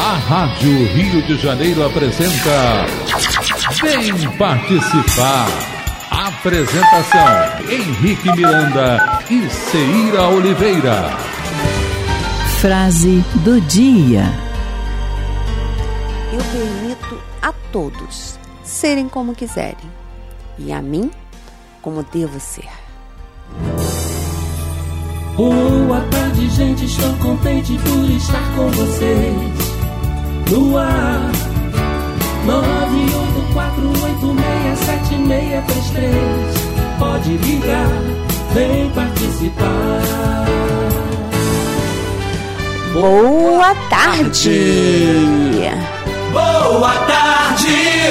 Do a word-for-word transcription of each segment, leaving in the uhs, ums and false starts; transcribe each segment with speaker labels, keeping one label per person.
Speaker 1: A Rádio Rio de Janeiro apresenta Vem Participar. Apresentação: Henrique Miranda e Ceira Oliveira.
Speaker 2: Frase do dia:
Speaker 3: eu permito a todos serem como quiserem, e a mim como devo ser.
Speaker 4: Boa tarde, gente, estou contente por estar com vocês. No ar, nove oito quatro oito seis sete seis três três. Pode ligar, vem participar.
Speaker 3: Boa tarde!
Speaker 4: Boa tarde!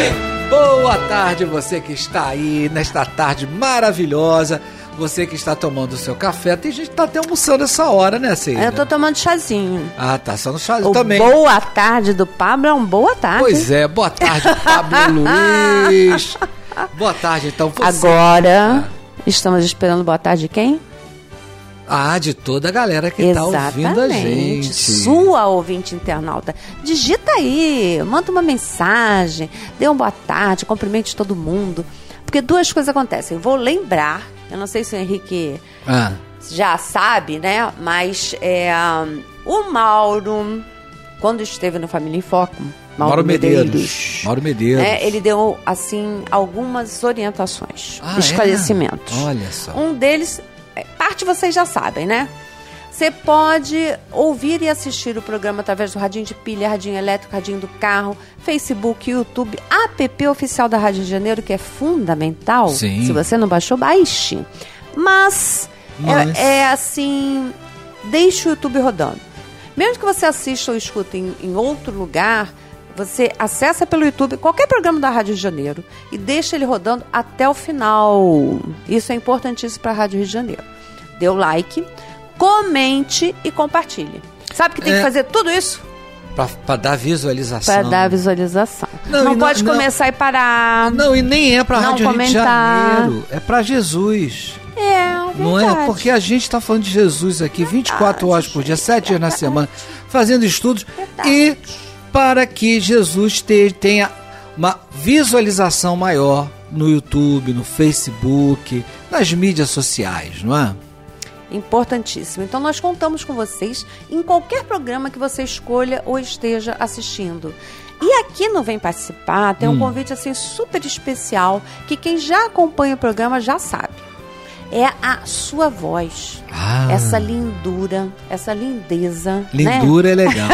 Speaker 5: Boa tarde, você que está aí nesta tarde maravilhosa. Você que está tomando o seu café. Tem gente que está até almoçando essa hora, né, Ceira?
Speaker 3: Eu tô tomando chazinho.
Speaker 5: Ah, tá, só no chazinho
Speaker 3: o
Speaker 5: também.
Speaker 3: Boa tarde do Pablo é um boa tarde.
Speaker 5: Pois é, boa tarde, Pablo Luiz. Boa tarde, então. Você...
Speaker 3: Agora, ah. estamos esperando boa tarde de quem?
Speaker 5: Ah, de toda a galera que está ouvindo a gente.
Speaker 3: Sua ouvinte internauta. Digita aí, manda uma mensagem, dê uma boa tarde, cumprimente todo mundo. Porque duas coisas acontecem. Vou lembrar, eu não sei se o Henrique ah. já sabe, né? Mas é, um, o Mauro, quando esteve no Família em Foco, Mauro, Mauro Medeiros, Medeiros,
Speaker 5: Mauro Medeiros.
Speaker 3: Né, ele deu, assim, algumas orientações, ah, esclarecimentos.
Speaker 5: É? Olha só.
Speaker 3: Um deles, parte vocês já sabem, né? Você pode ouvir e assistir o programa através do radinho de pilha, radinho elétrico, radinho do carro, Facebook, YouTube, app oficial da Rádio de Janeiro, que é fundamental.
Speaker 5: Sim.
Speaker 3: Se você não baixou, baixe. Mas, Mas... É, é assim, deixe o YouTube rodando. Mesmo que você assista ou escute em, em outro lugar, você acessa pelo YouTube qualquer programa da Rádio de Janeiro e deixa ele rodando até o final. Isso é importantíssimo para a Rádio Rio de Janeiro. Dê o like, comente e compartilhe. Sabe que tem é, que fazer tudo isso?
Speaker 5: Para dar visualização.
Speaker 3: Para dar visualização. Não, não pode não, começar não, e parar.
Speaker 5: Não, e nem é para a Rádio
Speaker 3: comentar.
Speaker 5: Rio de Janeiro. É para Jesus.
Speaker 3: É, verdade.
Speaker 5: Não é? Porque a gente está falando de Jesus aqui vinte e quatro horas por dia, sete dias na semana, fazendo estudos. Verdade. E para que Jesus te, tenha uma visualização maior no YouTube, no Facebook, nas mídias sociais, não é?
Speaker 3: Importantíssimo. Então nós contamos com vocês em qualquer programa que você escolha ou esteja assistindo. E aqui no Vem Participar tem um hum. convite assim super especial que quem já acompanha o programa já sabe. É a sua voz, ah. essa lindura, essa lindeza.
Speaker 5: Lindura, né? É legal.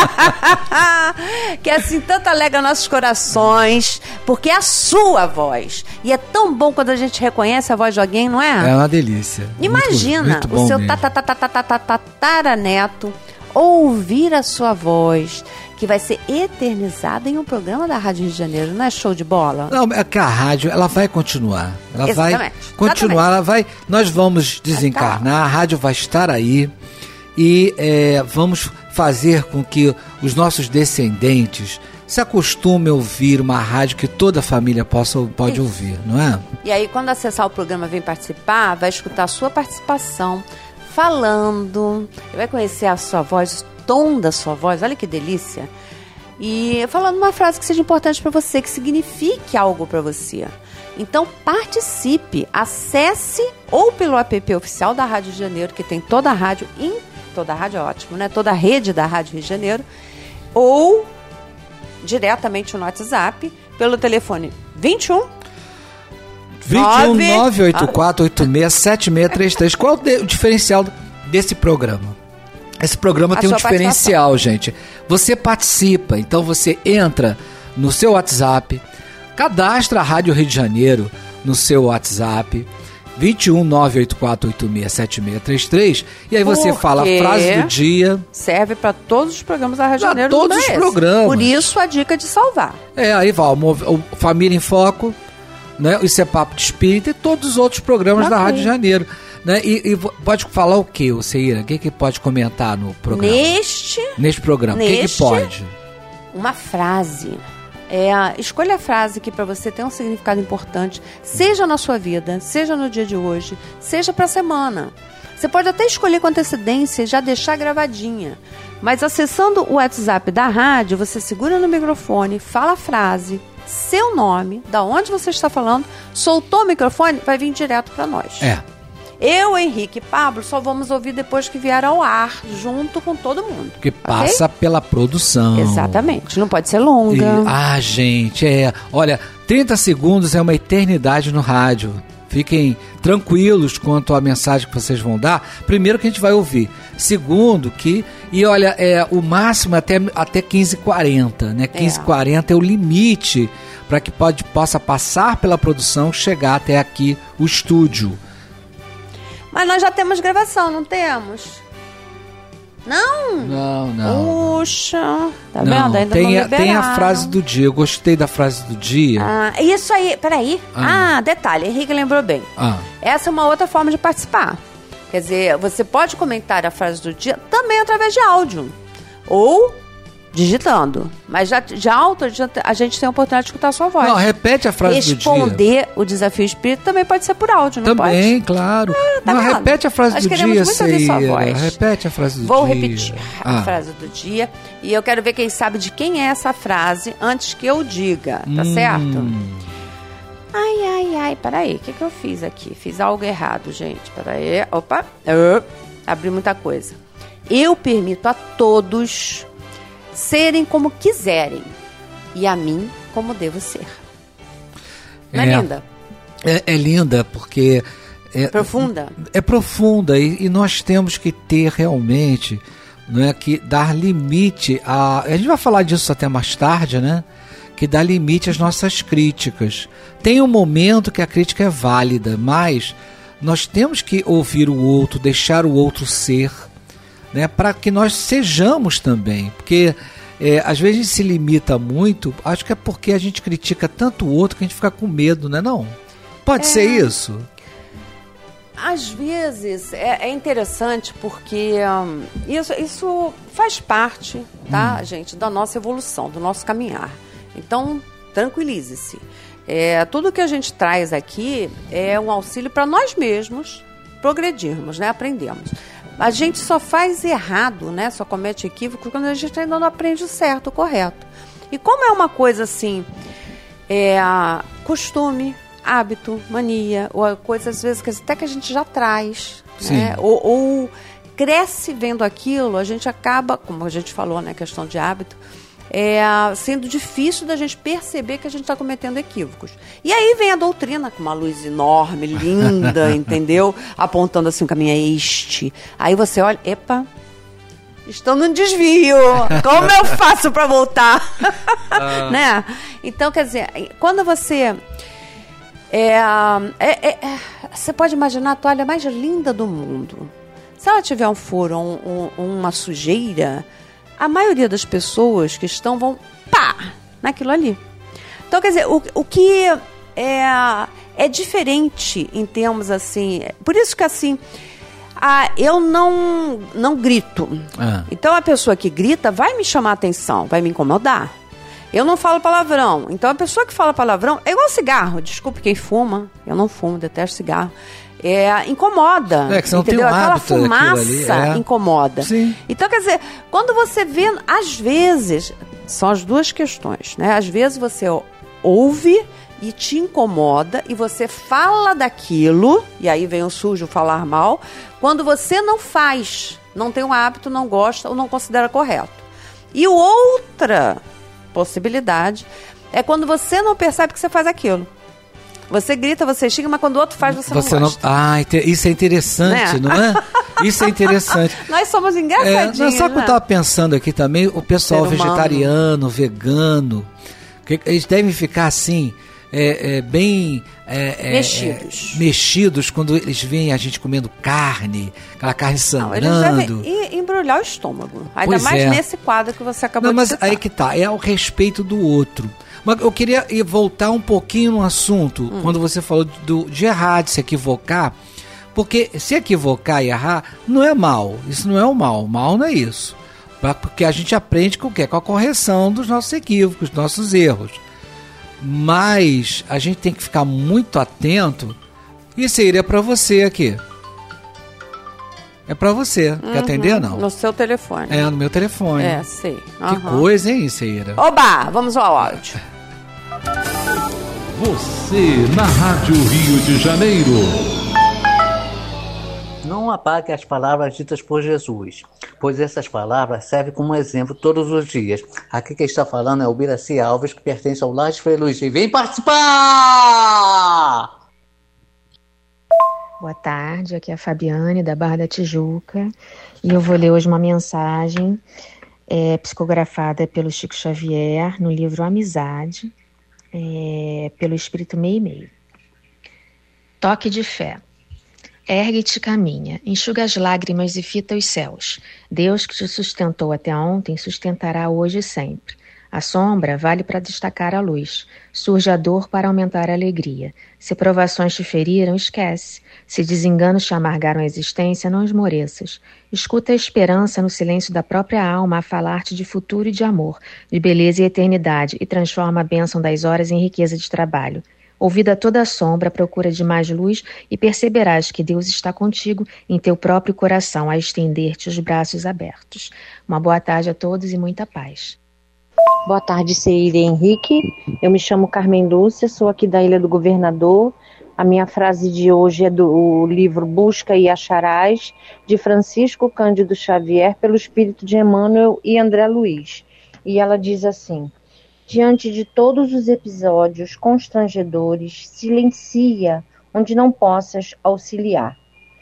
Speaker 3: Que assim tanto alegra nossos corações, porque é a sua voz. E é tão bom quando a gente reconhece a voz de alguém, não é?
Speaker 5: É uma delícia.
Speaker 3: Imagina
Speaker 5: muito, muito
Speaker 3: o seu tataraneto ouvir a sua voz, que vai ser eternizada em um programa da Rádio Rio de Janeiro. Não é show de bola?
Speaker 5: Não, é que a rádio, ela vai continuar. Ela
Speaker 3: Exatamente.
Speaker 5: vai continuar, Exatamente. ela vai... Nós vamos desencarnar, a rádio vai estar aí e é, vamos fazer com que os nossos descendentes se acostumem a ouvir uma rádio que toda a família possa, pode Isso. ouvir, não é?
Speaker 3: E aí, quando acessar o programa Vem Participar, vai escutar a sua participação, falando, vai conhecer a sua voz, o tom da sua voz, olha que delícia. E falando uma frase que seja importante para você, que signifique algo para você. Então participe, acesse ou pelo app oficial da Rádio de Janeiro, que tem toda a rádio, em, toda a rádio é ótimo, né? Toda a rede da Rádio Rio de Janeiro, ou diretamente no WhatsApp, pelo telefone vinte e um
Speaker 5: vinte e um, nove oito quatro oito seis sete seis três três. Qual é o diferencial desse programa? Esse programa a tem um diferencial, gente. Você participa, então você entra no seu WhatsApp, cadastra a Rádio Rio de Janeiro no seu WhatsApp, vinte e um, nove oito quatro oito seis sete seis três três, e aí você Porque fala a frase do dia.
Speaker 3: Serve para todos os programas da Rádio Rio de Janeiro.
Speaker 5: Todos os programas.
Speaker 3: Por isso a dica de salvar.
Speaker 5: É, aí vai o, o Família em Foco, né? Isso é Papo de Espírita e todos os outros programas okay. da Rádio de Janeiro. Né? E, e pode falar o que, Ceira? O que, que pode comentar no programa?
Speaker 3: Neste...
Speaker 5: Neste programa, o que, que pode?
Speaker 3: Uma frase. É, escolha a frase que para você tem um significado importante, seja na sua vida, seja no dia de hoje, seja para a semana. Você pode até escolher com antecedência e já deixar gravadinha. Mas acessando o WhatsApp da rádio, você segura no microfone, fala a frase, seu nome, da onde você está falando, soltou o microfone, vai vir direto para nós.
Speaker 5: É.
Speaker 3: Eu, Henrique e Pablo só vamos ouvir depois que vier ao ar, junto com todo mundo.
Speaker 5: Porque passa okay? pela produção.
Speaker 3: Exatamente, não pode ser longa.
Speaker 5: E, ah, gente, é... Olha, trinta segundos é uma eternidade no rádio. Fiquem tranquilos quanto à mensagem que vocês vão dar. Primeiro que a gente vai ouvir. Segundo que... E olha, é, o máximo é até, até quinze e quarenta, né? quinze e quarenta é. é o limite para que pode, possa passar pela produção e chegar até aqui, o estúdio.
Speaker 3: Mas nós já temos gravação, não temos? Não?
Speaker 5: Não, não.
Speaker 3: Puxa, tá
Speaker 5: não,
Speaker 3: vendo? Ainda
Speaker 5: tem,
Speaker 3: não
Speaker 5: a, tem a frase do dia, eu gostei da frase do dia.
Speaker 3: Ah, isso aí, peraí. Ah, ah detalhe, Henrique lembrou bem.
Speaker 5: Ah.
Speaker 3: Essa é uma outra forma de participar. Quer dizer, você pode comentar a frase do dia também através de áudio. Ou digitando. Mas já, já alto, a gente tem a oportunidade de escutar a sua voz.
Speaker 5: Não, repete a frase do dia.
Speaker 3: Responder o desafio espírita também pode ser por áudio, não
Speaker 5: também, pode? Também, claro.
Speaker 3: Ah, tá
Speaker 5: não, repete a frase
Speaker 3: Nós
Speaker 5: do dia,
Speaker 3: muito ouvir sua voz.
Speaker 5: Repete a frase do
Speaker 3: Vou
Speaker 5: dia.
Speaker 3: Vou repetir ah. a frase do dia. E eu quero ver quem sabe de quem é essa frase antes que eu diga, tá hum. certo? Ai, ai, ai, peraí, o que, que eu fiz aqui? Fiz algo errado, gente, peraí, opa, uh, abri muita coisa. Eu permito a todos serem como quiserem e a mim como devo ser. Não é, é linda?
Speaker 5: É, é linda porque... É
Speaker 3: profunda.
Speaker 5: É, é profunda e, e nós temos que ter realmente, não é, que dar limite a... A gente vai falar disso até mais tarde, né? Que dá limite às nossas críticas. Tem um momento que a crítica é válida, mas nós temos que ouvir o outro, deixar o outro ser, né, para que nós sejamos também. Porque é, às vezes a gente se limita muito, acho que é porque a gente critica tanto o outro que a gente fica com medo, né? Não? Pode é, ser isso?
Speaker 3: Às vezes é, é interessante porque hum, isso, isso faz parte, tá, hum. gente, da nossa evolução, do nosso caminhar. Então, tranquilize-se. É, tudo que a gente traz aqui é um auxílio para nós mesmos progredirmos, né? Aprendermos. A gente só faz errado, né? Só comete equívoco quando a gente ainda não aprende o certo, o correto. E como é uma coisa assim, é, costume, hábito, mania, ou coisas às vezes que até que a gente já traz, né? Ou, ou cresce vendo aquilo, a gente acaba, como a gente falou, né? Questão de hábito. É, sendo difícil da gente perceber que a gente está cometendo equívocos. E aí vem a doutrina com uma luz enorme, linda, entendeu? Apontando assim, o caminho é este. Aí você olha, epa, estou num desvio. Como eu faço para voltar? Ah. Né? Então, quer dizer, quando você... É, é, é, você pode imaginar a toalha mais linda do mundo. Se ela tiver um furo, um, um, uma sujeira... A maioria das pessoas que estão vão pá, naquilo ali. Então, quer dizer, o, o que é, é diferente em termos assim... Por isso que assim, a, eu não, não grito. Ah. Então, a pessoa que grita vai me chamar a atenção, vai me incomodar. Eu não falo palavrão. Então, a pessoa que fala palavrão é igual cigarro. Desculpe quem fuma. Eu não fumo, detesto cigarro. É, incomoda,
Speaker 5: é, que você não
Speaker 3: entendeu?
Speaker 5: tem um
Speaker 3: Aquela
Speaker 5: hábito
Speaker 3: fumaça
Speaker 5: ali, é.
Speaker 3: incomoda.
Speaker 5: Sim.
Speaker 3: Então, quer dizer, quando você vê, às vezes, são as duas questões, né? Às vezes você ouve e te incomoda e você fala daquilo, e aí vem o sujo falar mal, quando você não faz, não tem um hábito, não gosta ou não considera correto. E outra possibilidade é quando você não percebe que você faz aquilo. Você grita, você xinga, mas quando o outro faz, você, você não gosta.
Speaker 5: Não... Ah, isso é interessante, né? Não é? Isso é interessante.
Speaker 3: Nós somos engraçadinhos, é, não,
Speaker 5: sabe o que eu estava pensando aqui também? O pessoal vegetariano, vegano, que eles devem ficar assim, é, é, bem... É,
Speaker 3: mexidos.
Speaker 5: É, mexidos quando eles veem a gente comendo carne, aquela carne sangrando.
Speaker 3: Não, eles devem embrulhar o estômago. Ainda
Speaker 5: pois
Speaker 3: mais
Speaker 5: é.
Speaker 3: nesse quadro que você acabou
Speaker 5: não,
Speaker 3: de
Speaker 5: mas
Speaker 3: citar.
Speaker 5: Aí que tá, é ao respeito do outro. Mas eu queria voltar um pouquinho no assunto, hum. quando você falou do, de errar, de se equivocar, porque se equivocar e errar não é mal, isso não é o mal, o mal não é isso, porque a gente aprende com o quê? Com a correção dos nossos equívocos, dos nossos erros, mas a gente tem que ficar muito atento, e seria para você aqui. É pra você. Uhum. Quer atender ou não?
Speaker 3: No seu telefone.
Speaker 5: É, no meu telefone.
Speaker 3: É, sei.
Speaker 5: Uhum. Que coisa, hein, Ceira?
Speaker 3: Oba! Vamos ao áudio.
Speaker 1: Você na Rádio Rio de Janeiro.
Speaker 2: Não apague as palavras ditas por Jesus, pois essas palavras servem como exemplo todos os dias. Aqui quem está falando é o Biraci Alves, que pertence ao Lar de Feluigi. Vem participar!
Speaker 6: Boa tarde, aqui é a Fabiane, da Barra da Tijuca, e eu vou ler hoje uma mensagem é, psicografada pelo Chico Xavier no livro Amizade, é, pelo Espírito Meio e Meio. Toque de fé. Ergue-te e caminha, enxuga as lágrimas e fita os céus. Deus que te sustentou até ontem, sustentará hoje e sempre. A sombra vale para destacar a luz. Surge a dor para aumentar a alegria. Se provações te feriram, esquece. Se desenganos te amargaram a existência, não esmoreças. Escuta a esperança no silêncio da própria alma a falar-te de futuro e de amor, de beleza e eternidade, e transforma a bênção das horas em riqueza de trabalho. Ouvida toda a sombra, procura de mais luz e perceberás que Deus está contigo em teu próprio coração a estender-te os braços abertos. Uma boa tarde a todos e muita paz.
Speaker 7: Boa tarde, Ceira Henrique. Eu me chamo Carmen Lúcia, sou aqui da Ilha do Governador. A minha frase de hoje é do livro Busca e Acharás, de Francisco Cândido Xavier, pelo espírito de Emmanuel e André Luiz. E ela diz assim: diante de todos os episódios constrangedores, silencia onde não possas auxiliar.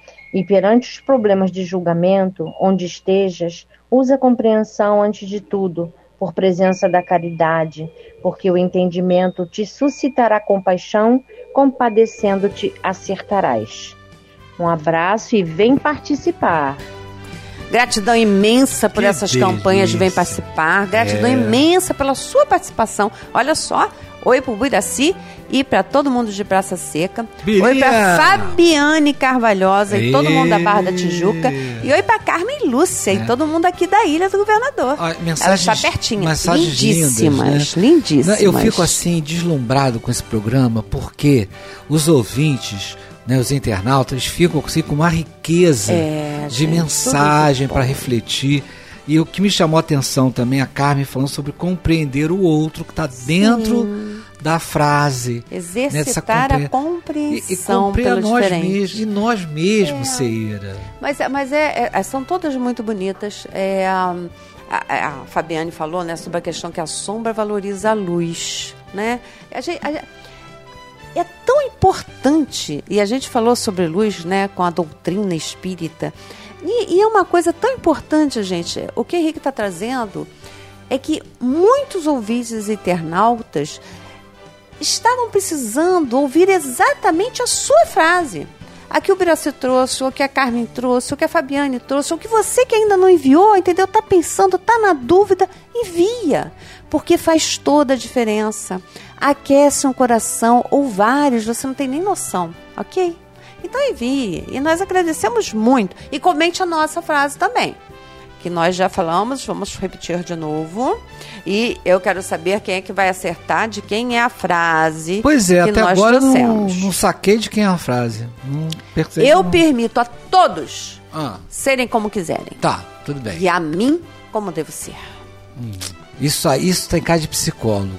Speaker 7: E perante os problemas de julgamento, onde estejas, usa a compreensão antes de tudo, por presença da caridade, porque o entendimento te suscitará compaixão, compadecendo-te acertarás. Um abraço e vem participar.
Speaker 3: Gratidão imensa por
Speaker 5: que
Speaker 3: essas
Speaker 5: delícia.
Speaker 3: campanhas de Vem Participar. Gratidão é. imensa pela sua participação. Olha só, oi pro Biraci e para todo mundo de Praça Seca. Biria. Oi para Fabiane Carvalhosa e, e todo mundo da Barra da Tijuca. E oi para Carmen Lúcia é. e todo mundo aqui da Ilha do Governador.
Speaker 5: Ah, mensagens,
Speaker 3: ela está pertinho.
Speaker 5: Mensagens
Speaker 3: lindíssimas,
Speaker 5: lindas, né?
Speaker 3: lindíssimas.
Speaker 5: Eu fico assim deslumbrado com esse programa porque os ouvintes, né, os internautas ficam assim, com uma riqueza é, de gente, mensagem para refletir. E o que me chamou a atenção também, a Carmen falando sobre compreender o outro que está dentro da frase.
Speaker 3: Exercitar né, compre... a compreensão
Speaker 5: e, e compreender
Speaker 3: pelo
Speaker 5: nós
Speaker 3: diferente.
Speaker 5: mesmos, e nós mesmos,
Speaker 3: é.
Speaker 5: Ceira.
Speaker 3: Mas, mas é, é, são todas muito bonitas. É, a, a, a Fabiane falou né, sobre a questão que a sombra valoriza a luz. Né? A gente... A, É tão importante, e a gente falou sobre luz, né, com a doutrina espírita, e, e é uma coisa tão importante, gente, o que o Henrique está trazendo é que muitos ouvintes e internautas estavam precisando ouvir exatamente a sua frase. A que o Biraci trouxe, o que a Carmen trouxe, o que a Fabiane trouxe, o que você que ainda não enviou, entendeu? Está pensando, está na dúvida, envia, porque faz toda a diferença. Aquece um coração, ou vários, você não tem nem noção, ok? Então envie, e nós agradecemos muito. E comente a nossa frase também, que nós já falamos, vamos repetir de novo. E eu quero saber quem é que vai acertar, de quem é a frase.
Speaker 5: Pois é,
Speaker 3: que
Speaker 5: até
Speaker 3: nós
Speaker 5: agora eu não,
Speaker 3: trouxemos.
Speaker 5: não saquei de quem é a frase. Não percebi,
Speaker 3: eu
Speaker 5: não.
Speaker 3: permito a todos
Speaker 5: ah.
Speaker 3: serem como quiserem.
Speaker 5: Tá, tudo bem.
Speaker 3: E a mim, como devo ser.
Speaker 5: Hum. Isso, isso tem cara de psicólogo.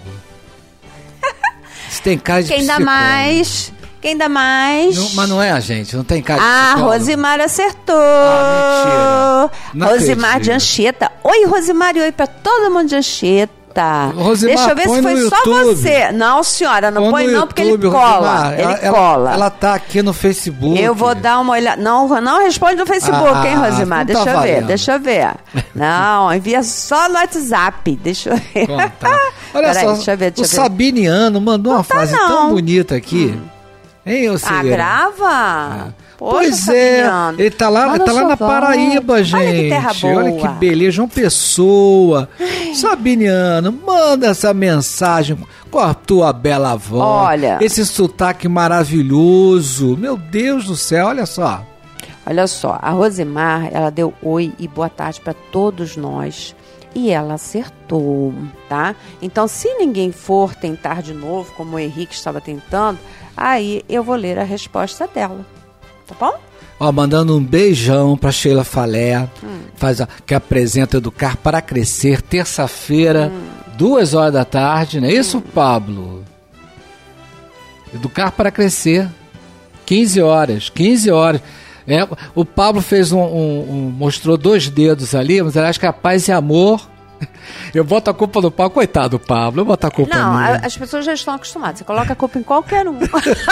Speaker 5: Isso tem cara de
Speaker 3: quem
Speaker 5: psicólogo.
Speaker 3: Quem dá mais... Quem dá mais?
Speaker 5: Não, mas não é a gente, não tem cara de
Speaker 3: Ah,
Speaker 5: psicólogo.
Speaker 3: Rosimar acertou.
Speaker 5: Ah, mentira.
Speaker 3: Rosimar de Anchieta. Oi, Rosimar, e oi pra todo mundo de Anchieta.
Speaker 5: Rosimar,
Speaker 3: deixa eu ver se foi só
Speaker 5: YouTube.
Speaker 3: você. Não, senhora, não põe, põe não, porque YouTube, ele cola.
Speaker 5: Rosimar,
Speaker 3: ele
Speaker 5: ela,
Speaker 3: cola.
Speaker 5: Ela, ela tá aqui no Facebook.
Speaker 3: Eu vou dar uma olhada. Não, não responde no Facebook, ah, hein, Rosimar? Deixa tá eu valendo. ver, deixa eu ver. Não, envia só no WhatsApp. Deixa eu ver.
Speaker 5: Conta. Olha
Speaker 3: Peraí,
Speaker 5: só,
Speaker 3: deixa eu ver, deixa
Speaker 5: o
Speaker 3: eu ver.
Speaker 5: Sabiniano mandou
Speaker 3: não
Speaker 5: uma
Speaker 3: tá
Speaker 5: frase
Speaker 3: não.
Speaker 5: tão bonita aqui.
Speaker 3: Hum.
Speaker 5: Hein, ô
Speaker 3: Ah, grava?
Speaker 5: É.
Speaker 3: Poxa,
Speaker 5: pois é,
Speaker 3: Sabiniano.
Speaker 5: ele tá lá, tá lá na Paraíba, gente.
Speaker 3: Olha que terra boa.
Speaker 5: Olha que beleza, João Pessoa. Ai. Sabiniano, manda essa mensagem com a tua bela voz.
Speaker 3: Olha.
Speaker 5: Esse sotaque maravilhoso. Meu Deus do céu, olha só.
Speaker 3: Olha só, a Rosimar, ela deu oi e boa tarde para todos nós. E ela acertou, tá? Então, se ninguém for tentar de novo, como o Henrique estava tentando, aí eu vou ler a resposta dela. Tá bom?
Speaker 5: Ó, mandando um beijão pra Sheila Falé, hum. faz, ó, que apresenta Educar para Crescer, terça-feira, hum. duas horas da tarde, não é isso, hum. Pablo? Educar para Crescer, quinze horas, quinze horas. É, o Pablo fez um, um, um, mostrou dois dedos ali, mas ele acha que é paz e amor. Eu boto a culpa no Pablo, coitado do Pablo, eu boto a culpa
Speaker 3: Não,
Speaker 5: minha.
Speaker 3: A, as pessoas já estão acostumadas, você coloca a culpa em qualquer um.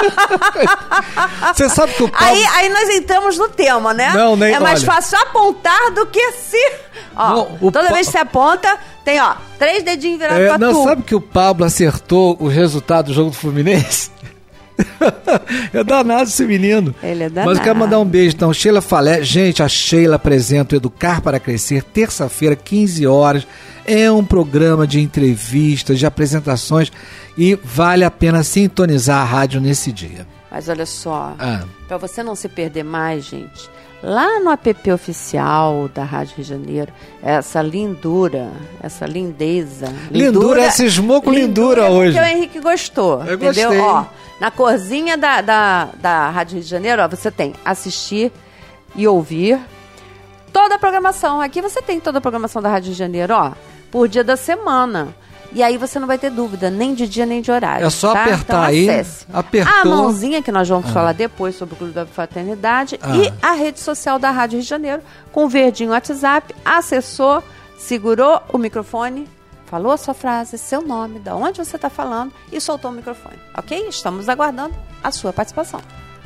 Speaker 5: Você sabe que o Pablo...
Speaker 3: Aí, aí nós entramos no tema, né?
Speaker 5: Não, nem,
Speaker 3: é mais
Speaker 5: olha...
Speaker 3: fácil apontar do que se... Ó, não, toda pa... vez que você aponta, tem, ó, três dedinhos virados é, pra
Speaker 5: não,
Speaker 3: tu.
Speaker 5: Sabe que o Pablo acertou o resultado do jogo do Fluminense? É danado esse menino.
Speaker 3: Ele é danado.
Speaker 5: Mas eu quero mandar um beijo então, Sheila Falé. Gente, a Sheila apresenta o Educar para Crescer, terça-feira, quinze horas. É um programa de entrevistas, de apresentações e vale a pena sintonizar a rádio nesse dia.
Speaker 3: Mas olha só,
Speaker 5: ah.
Speaker 3: para você não se perder mais, gente, lá no app oficial da Rádio Rio de Janeiro, essa lindura, essa lindeza.
Speaker 5: Lindura, lindura cismou com lindura, lindura hoje.
Speaker 3: Porque o Henrique gostou,
Speaker 5: eu
Speaker 3: entendeu?
Speaker 5: Gostei.
Speaker 3: Ó, na corzinha da, da, da Rádio Rio de Janeiro, ó, você tem assistir e ouvir toda a programação. Aqui você tem toda a programação da Rádio Rio de Janeiro, ó, por dia da semana. E aí você não vai ter dúvida, nem de dia, nem de horário.
Speaker 5: É só
Speaker 3: tá?
Speaker 5: apertar
Speaker 3: então,
Speaker 5: aí.
Speaker 3: Acesse.
Speaker 5: Apertou.
Speaker 3: A mãozinha, que nós vamos
Speaker 5: ah.
Speaker 3: falar depois sobre o Clube da Fraternidade.
Speaker 5: Ah.
Speaker 3: E a rede social da Rádio Rio de Janeiro, com o verdinho WhatsApp, acessou, segurou o microfone, falou a sua frase, seu nome, de onde você está falando e soltou o microfone. Ok? Estamos aguardando a sua participação.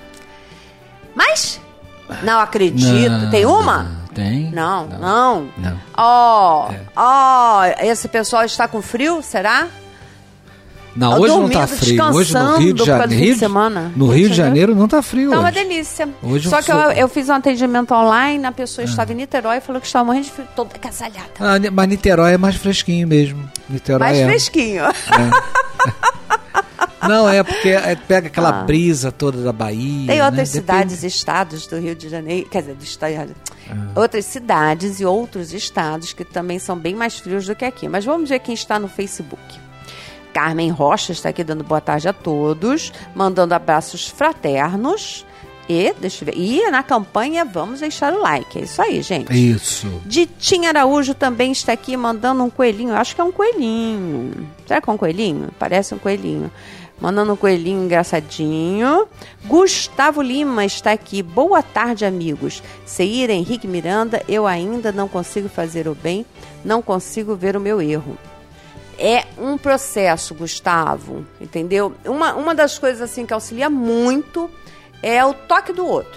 Speaker 3: Mas, não acredito. Não, tem uma?
Speaker 5: Não. Tem?
Speaker 3: Não, não.
Speaker 5: Não.
Speaker 3: Ó,
Speaker 5: é.
Speaker 3: ó, esse pessoal está com frio, será?
Speaker 5: Não, hoje não tá frio. Hoje no Rio de Janeiro,
Speaker 3: semana.
Speaker 5: no Rio de Janeiro não tá frio
Speaker 3: Tá
Speaker 5: hoje.
Speaker 3: uma delícia.
Speaker 5: Hoje
Speaker 3: Só
Speaker 5: eu
Speaker 3: que
Speaker 5: sou...
Speaker 3: eu, eu fiz um atendimento online, a pessoa ah. estava em Niterói e falou que estava morrendo de frio, toda agasalhada.
Speaker 5: Ah, mas Niterói é mais fresquinho mesmo. Niterói
Speaker 3: mais
Speaker 5: é.
Speaker 3: fresquinho.
Speaker 5: É. Não, é porque é, pega aquela ah. brisa toda da Bahia.
Speaker 3: Tem outras
Speaker 5: né?
Speaker 3: cidades
Speaker 5: Depende.
Speaker 3: e estados do Rio de Janeiro, quer dizer, do estado, ah. outras cidades e outros estados que também são bem mais frios do que aqui. Mas vamos ver quem está no Facebook. Carmen Rocha está aqui dando boa tarde a todos, mandando abraços fraternos. E, deixa eu ver, e na campanha vamos deixar o like. É isso aí, gente.
Speaker 5: Isso.
Speaker 3: Ditinha Araújo também está aqui mandando um coelhinho. Eu acho que é um coelhinho. Será que é um coelhinho? Parece um coelhinho. Mandando um coelhinho engraçadinho. Gustavo Lima está aqui. Boa tarde, amigos. Seira Henrique Miranda, eu ainda não consigo fazer o bem, não consigo ver o meu erro. É um processo, Gustavo, entendeu? Uma, uma das coisas assim que auxilia muito é o toque do outro.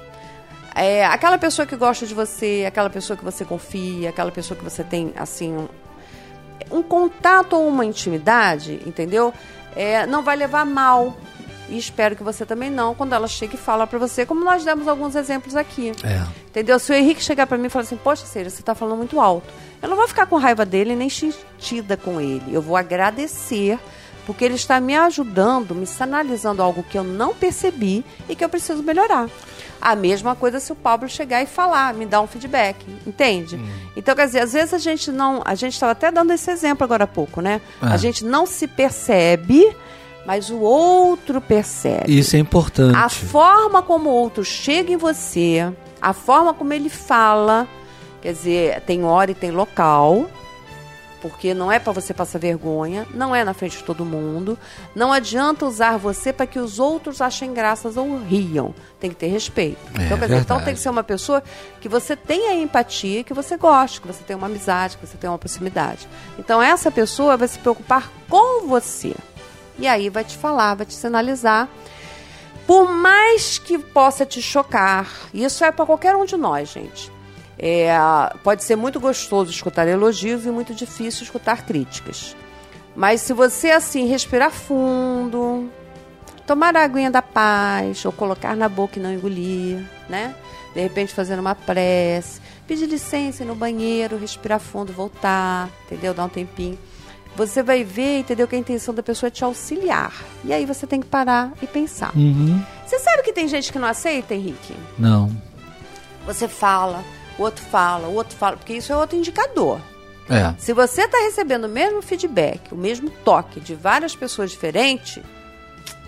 Speaker 3: É aquela pessoa que gosta de você, aquela pessoa que você confia, aquela pessoa que você tem, assim, um, um contato ou uma intimidade, entendeu? É, não vai levar mal. E espero que você também não, quando ela chega e fala pra você, como nós demos alguns exemplos aqui. É. Entendeu? Se o Henrique chegar pra mim e falar assim, poxa, Seira, você tá falando muito alto. Eu não vou ficar com raiva dele nem sentida com ele. Eu vou agradecer, porque ele está me ajudando, me sinalizando algo que eu não percebi e que eu preciso melhorar. A mesma coisa se o Pablo chegar e falar, me dar um feedback, entende? Hum. Então, quer dizer, às vezes a gente não... A gente estava até dando esse exemplo agora há pouco, né? Ah. A gente não se percebe, mas o outro percebe.
Speaker 5: Isso é importante.
Speaker 3: A forma como o outro chega em você, a forma como ele fala, quer dizer, tem hora e tem local... Porque não é para você passar vergonha, não é na frente de todo mundo. Não adianta usar você para que os outros achem graças ou riam. Tem que ter respeito. É, então, quer dizer, então tem que ser uma pessoa que você tenha empatia, que você goste, que você tenha uma amizade, que você tenha uma proximidade. Então essa pessoa vai se preocupar com você. E aí vai te falar, vai te sinalizar. Por mais que possa te chocar, isso é para qualquer um de nós, gente. É, pode ser muito gostoso escutar elogios e muito difícil escutar críticas. Mas se você, assim, respirar fundo, tomar a aguinha da paz, ou colocar na boca e não engolir, né? De repente fazer uma prece, pedir licença ir no banheiro, respirar fundo, voltar, entendeu? Dar um tempinho. Você vai ver, entendeu? Que a intenção da pessoa é te auxiliar. E aí você tem que parar e pensar.
Speaker 5: Uhum.
Speaker 3: Você sabe que tem gente que não aceita, Henrique?
Speaker 5: Não.
Speaker 3: Você fala... O outro fala, o outro fala, porque isso é outro indicador.
Speaker 5: É.
Speaker 3: Se você está recebendo o mesmo feedback, o mesmo toque de várias pessoas diferentes,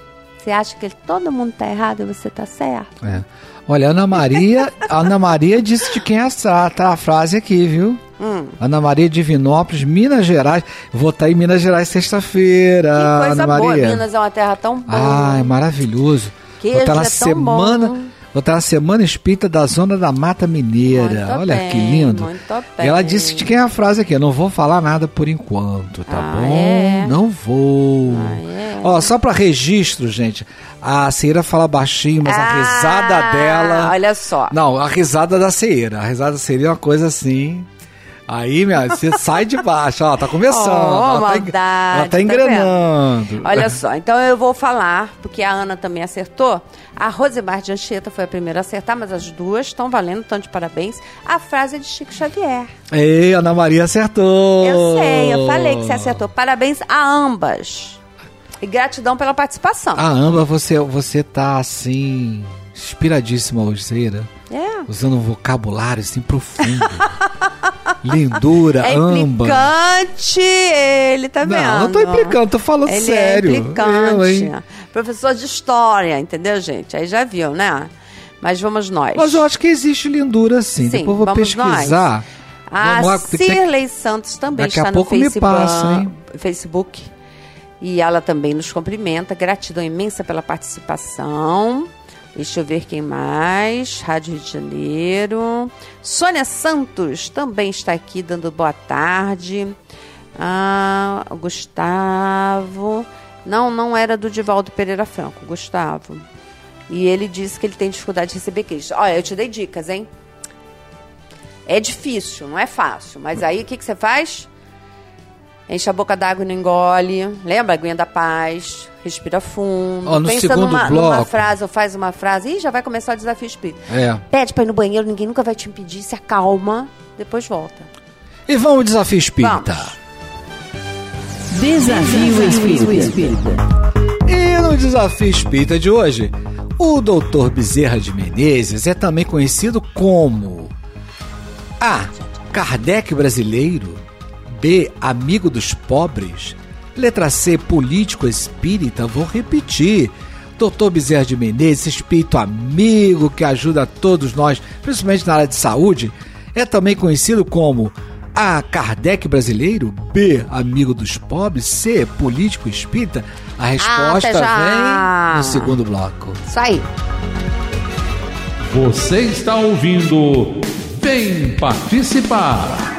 Speaker 3: você acha que todo mundo tá errado e você tá certo.
Speaker 5: É. Olha, Ana Maria, Ana Maria disse de quem é essa, tá a frase aqui, viu? Hum. Ana Maria de Divinópolis, Minas Gerais. Vou estar em Minas Gerais sexta-feira,
Speaker 3: que coisa
Speaker 5: Ana
Speaker 3: boa,
Speaker 5: Maria.
Speaker 3: Minas é uma terra tão boa.
Speaker 5: Ah, é maravilhoso.
Speaker 3: Queijo
Speaker 5: vou estar na
Speaker 3: é
Speaker 5: semana,
Speaker 3: tão bom.
Speaker 5: Vou estar na Semana Espírita da Zona da Mata Mineira.
Speaker 3: Muito
Speaker 5: Olha
Speaker 3: bem,
Speaker 5: que lindo.
Speaker 3: Muito
Speaker 5: e ela disse de quem é a frase aqui. Eu não vou falar nada por enquanto, tá
Speaker 3: ah,
Speaker 5: bom?
Speaker 3: É?
Speaker 5: Não vou.
Speaker 3: Ah, é?
Speaker 5: Ó, só pra registro, gente. A Ceira fala baixinho, mas
Speaker 3: ah,
Speaker 5: a risada dela...
Speaker 3: Olha só.
Speaker 5: Não, a risada da Ceira. A risada da Ceira é uma coisa assim... Aí, minha, você sai de baixo, ó, tá começando.
Speaker 3: Oh,
Speaker 5: ela,
Speaker 3: maldade,
Speaker 5: tá, ela tá engrenando.
Speaker 3: Tá Olha só, então eu vou falar, porque a Ana também acertou. A Rosemar de Anchieta foi a primeira a acertar, mas as duas estão valendo, tanto de parabéns. A frase é de Chico Xavier.
Speaker 5: Ei, Ana Maria acertou.
Speaker 3: Eu sei, eu falei que você acertou. Parabéns a ambas. E gratidão pela participação.
Speaker 5: A ambas, você, você tá assim, inspiradíssima hoje, Ceira.
Speaker 3: É.
Speaker 5: Usando um vocabulário assim profundo. Lindura,
Speaker 3: é
Speaker 5: amba.
Speaker 3: É implicante ele, tá vendo?
Speaker 5: Não, não tô implicando, tô falando
Speaker 3: ele
Speaker 5: sério.
Speaker 3: É implicante. Eu, Professor de história, entendeu, gente? Aí já viu, né? Mas vamos nós.
Speaker 5: Mas eu acho que existe lindura sim. Sim, depois eu vou pesquisar.
Speaker 3: Nós. A
Speaker 5: lá,
Speaker 3: Cirlei Santos também
Speaker 5: daqui
Speaker 3: está
Speaker 5: a pouco
Speaker 3: no Facebook,
Speaker 5: me passa, hein?
Speaker 3: Facebook. E ela também nos cumprimenta. Gratidão imensa pela participação. Deixa eu ver quem mais. Rádio Rio de Janeiro. Sônia Santos também está aqui dando boa tarde. Ah, Gustavo. Não, não era do Divaldo Pereira Franco, Gustavo. E ele disse que ele tem dificuldade de receber queijo. Olha, eu te dei dicas, hein? É difícil, não é fácil. Mas aí, o que, que você faz? Enche a boca d'água e não engole. Lembra? Aguinha da paz. Respira fundo.
Speaker 5: Oh, no
Speaker 3: Pensa
Speaker 5: segundo
Speaker 3: numa,
Speaker 5: bloco.
Speaker 3: numa frase ou faz uma frase. Ih, já vai começar o desafio espírita.
Speaker 5: É.
Speaker 3: Pede pra ir no banheiro, ninguém nunca vai te impedir. Se acalma, depois volta.
Speaker 5: E vamos ao desafio espírita.
Speaker 3: Vamos.
Speaker 4: Desafio espírita.
Speaker 5: E no desafio espírita de hoje, o doutor Bezerra de Menezes é também conhecido como A. Kardec brasileiro, B. Amigo dos pobres, letra C. Político espírita. Vou repetir. doutor Bezerra de Menezes, esse espírito amigo que ajuda a todos nós, principalmente na área de saúde, é também conhecido como A. Kardec brasileiro, B. Amigo dos pobres, C. Político espírita. A resposta
Speaker 3: ah,
Speaker 5: vem no segundo bloco.
Speaker 3: Isso aí.
Speaker 1: Você está ouvindo Vem Participar!